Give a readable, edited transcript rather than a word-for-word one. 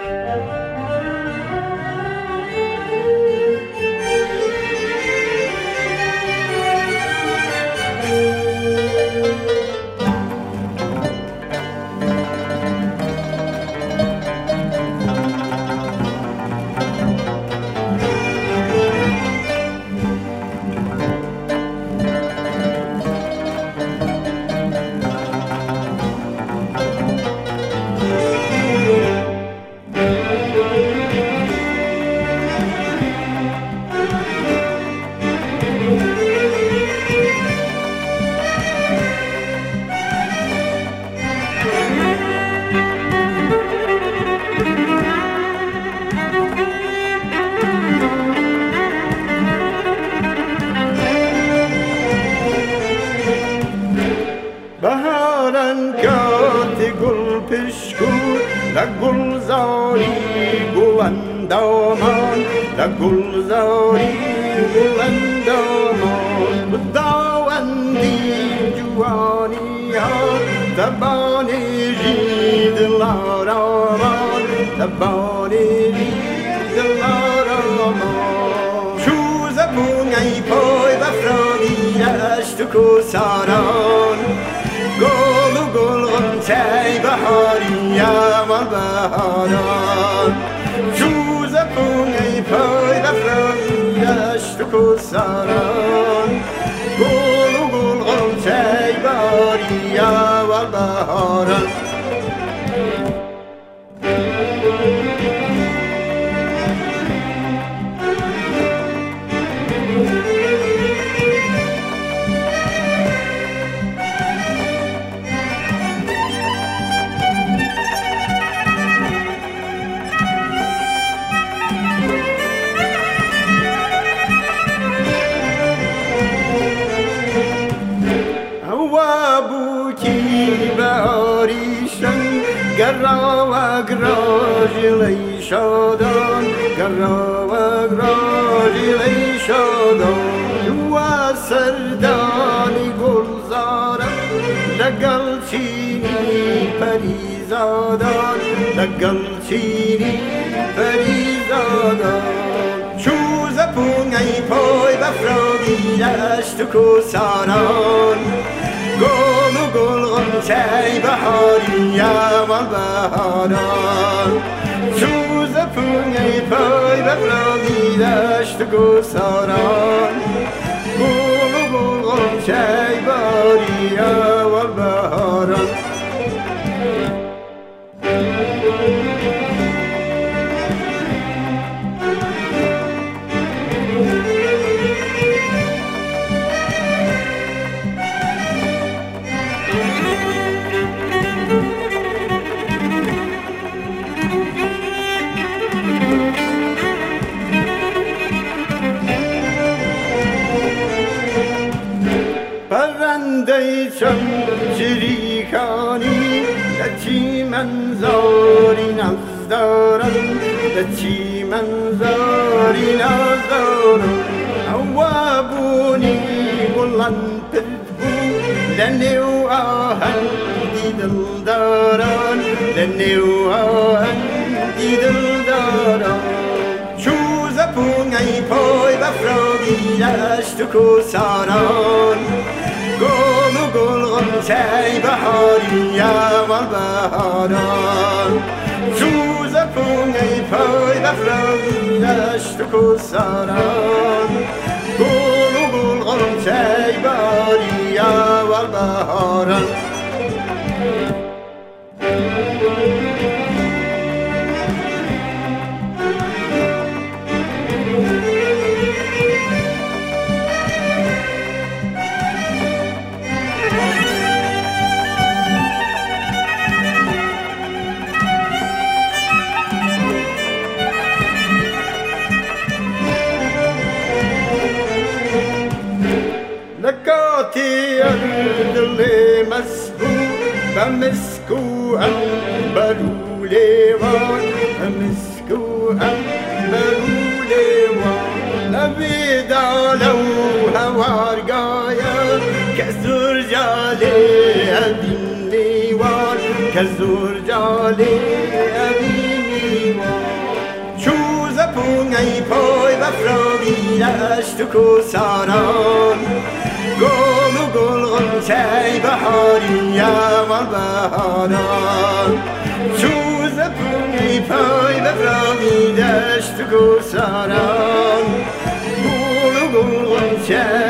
بهارن کات گل پشکور لگلزاری گلندامان لگلزاری گلندامان بداوندی جوانی ها تبانی جید لارامان تبانی جید لارامان شوز بونگی پای بفرانی اشت کساران گل و گل غنچه بهاری اول بهاران شوز پونه پای بفرانی دشت و کساران گل و گل غنچه بهاری اول بهاران گرا و گراجی شادان گرا و گراجی شادان و سردانی گلزارم لگل چینی پریزادان لگل چینی پریزادان چوز پونگی پای بفرادی دشت کساران گل و گل غنچه بهاری اول بهاران شوز پونگی پای بفرادی دشت کساران گل و گل غنچه بهاری اول بهاران پرنده چمچری خانی لچی منظاری نزدارم لچی منظاری نزدارم اوابونی بلند پردبو لنیو آهندی دلداران لنیو آهندی دلداران چوز پونگی پای بفرادی دشت کساران گل و گل غنچه بهاری اول بهاران چوز پونگی پای بفرادی دشت کساران گل و گل غنچه بهاری اول بهاران لكاتي اللي مسكو بمسكو أنبرو ليوان بمسكو أنبرو ليوان أبيدا لو هوار قايا كزور جالي أبين ليوان كزور جالي أبين ليوان پون ای پای بفراوی دشت و کوساران گل و گل غنچه بهاری اول بهاران چوز پون ای پای بفراوی دشت و کوساران گل و گل غنچه